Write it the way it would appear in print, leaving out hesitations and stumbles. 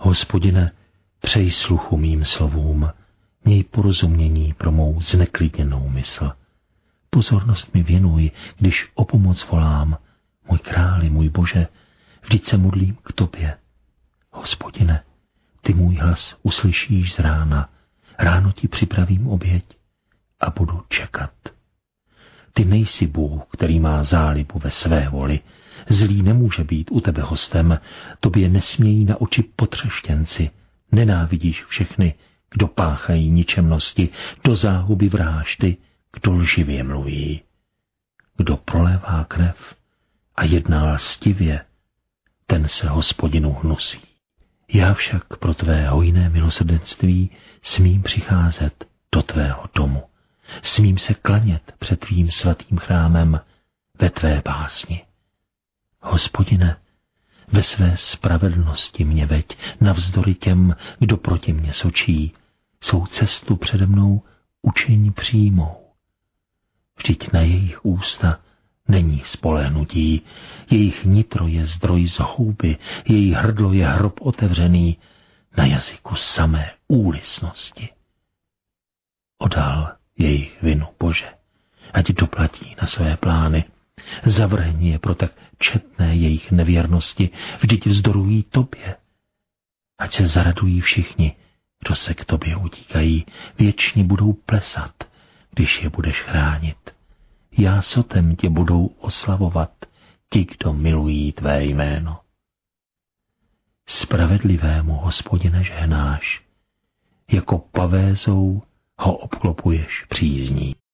Hospodine, přej sluchu mým slovům, měj porozumění pro mou zneklidněnou mysl. Pozornost mi věnuj, když o pomoc volám. Můj králi, můj Bože, vždyť se modlím k tobě. Hospodine, ty můj hlas uslyšíš z rána, ráno ti připravím oběť a budu čekat. Ty nejsi Bůh, který má zálibu ve své voli. Zlý nemůže být u tebe hostem, tobě nesmějí na oči potřeštěnci. Nenávidíš všechny, kdo páchají ničemnosti, do záhuby vraždy, kdo lživě mluví. Kdo prolévá krev a jedná lstivě, ten se Hospodinu hnusí. Já však pro tvé hojné milosrdenství smím přicházet do tvého domu. Smím se klanět před tvým svatým chrámem ve tvé básni. Hospodine, ve své spravedlnosti mě veď, navzdory těm, kdo proti mně sočí, svou cestu přede mnou učiň přímou. Vždyť na jejich ústa není spolehnutí, jejich nitro je zdroj zhouby, jejich hrdlo je hrob otevřený, na jazyku samé úlisnosti. Odhal jejich vinu, Bože, ať doplatí na své plány. Zavrhni je pro tak četné jejich nevěrnosti, vždyť vzdorují tobě. Ať se zaradují všichni, kdo se k tobě utíkají, věčně budou plesat, když je budeš chránit. Jásotem tě budou oslavovat ti, kdo milují tvé jméno. Spravedlivému, Hospodine, žehnáš, jako pavézou ho obklopuješ přízní.